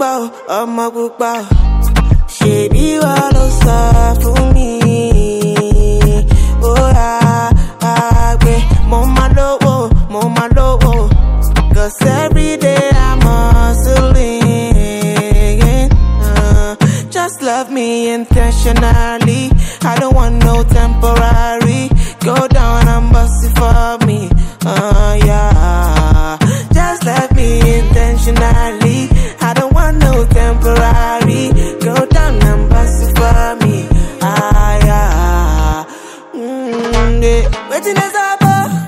ọmọ pupa o. Ṣebí wà ló sọ fún mi. Ó yá àgbẹ̀ mo máa lówó. Cause every day I'm hustling. Just love me intentionally. I don't want no temporary. Go down and bust it for me. Yeah. Just love me intentionally. I don't want no temporary. Go down and bust it for me. Yeah. Waiting is up,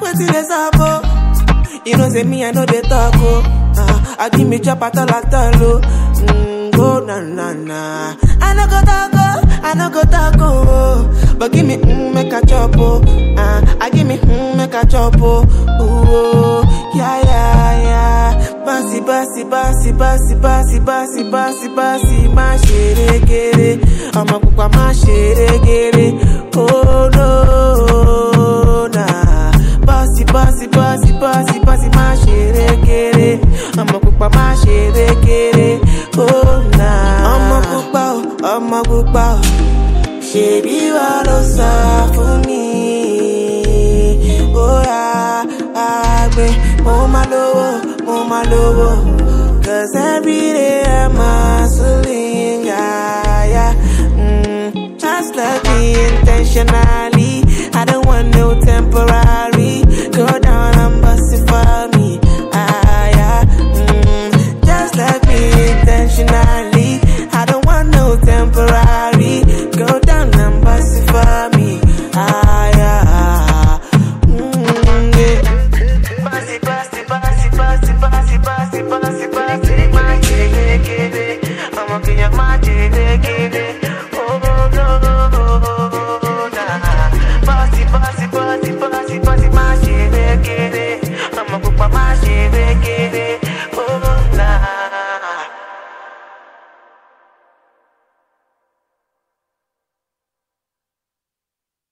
You know say me I know they talk I give me chop at all go na. I no go talk but give me make a chop I give me make a chop yeah. Basi ma shere gere I'ma pupa ma shere gere oh no na Basi ma shere gere I'ma pupa ma shere gere oh na I'ma pupa Ṣebí wà ló sọ fún mi. Oh yeah, àgbẹ̀ mo máa lówó. Cause every day I'm hustling, yeah. Just love me intentionally. I don't want no temporary.